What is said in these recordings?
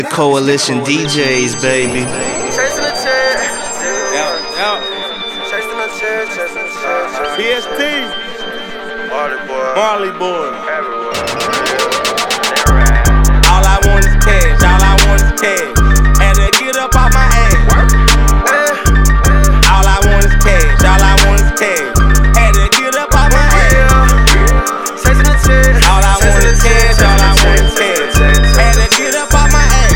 The Coalition DJs, baby. Chasing the chair. Chasing the chair, chasing the chair. BST. Marley boy. All I want is cash, all I want is cash. Had to get up off my ass. All I want is cash, all I want is cash. Had to get up off my ass. Chasing the chair. All I want is cash, all I want is cash. Had to get up off my ass.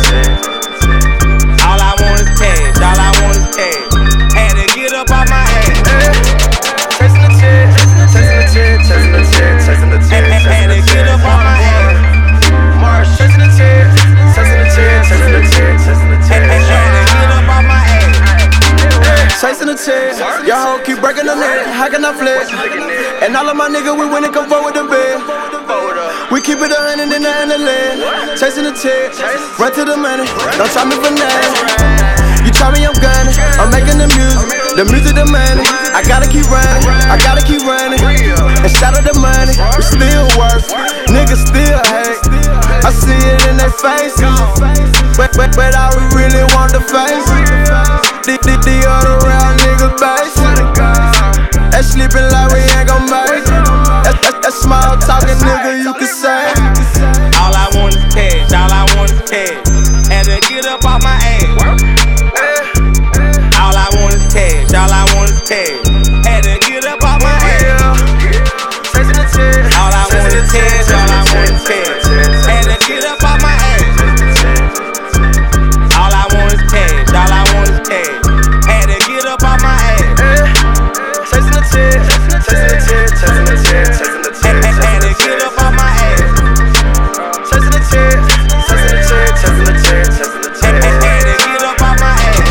All I want is cash, all I want is cash. Had to get up off my ass. Chasing the chair, chasing the chair, chasing the chair, chasing the chair. Had to get up off my ass. March, chasing the chair, chasing the chair, chasing the chair, chasing the chair. Had to get up off my ass. Chasing the chair, your hoe keep breaking the neck. How can I flex? And all of my niggas, we win and come forward the bed. We keep it 100 in the land. Chasing the chair, run to the money. Don't try me for nothing. You try me, I'm gunning. I'm making the music the money. I gotta keep running, I gotta keep running. Instead of the money, we still work. Niggas still hate. I see it in their faces. But all we really want the face. The other round niggas base. That sleeping like we ain't gon' make it. That small talking nigga you can say. All I want is cash, all I want is cash. Had to get up off my ass. All I want is cash, all I want is cash. Had to get up off my ass. Chasing the chair. All I want is cash, all I want is cash. Had to get up off my ass. All I want is cash, all I want is cash. Had to get up off my ass. Chasing the chair, chasing the chair, chasing the chair, chasing the chair. Had to get up off my ass. Chasing the chair, chasing the chair, chasing the chair, chasing the chair. Had to get up off my ass.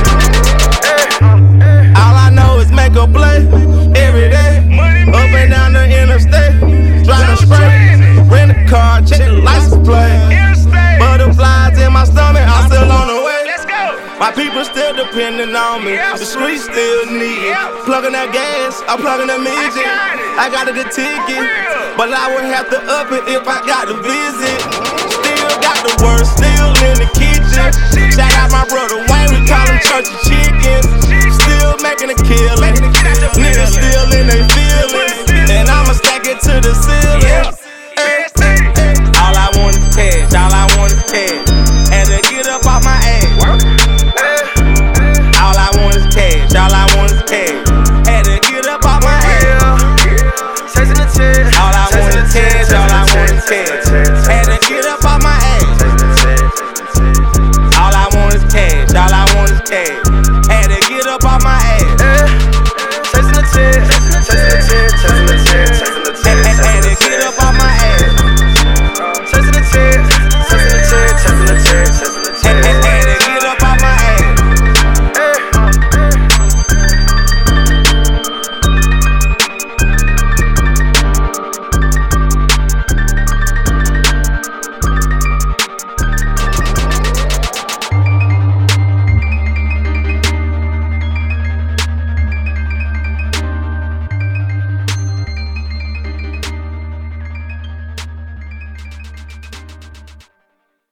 All I know is make a play every day. Up and down the interstate, driving straight. Rent a car, check the license plate. Butterflies in my stomach, I'm still on the way. My people still depending on me. The streets still need it. Plugging that gas, I'm plugging the midget. I got a good ticket, but I would have to up it if I got to visit. Still got the worst.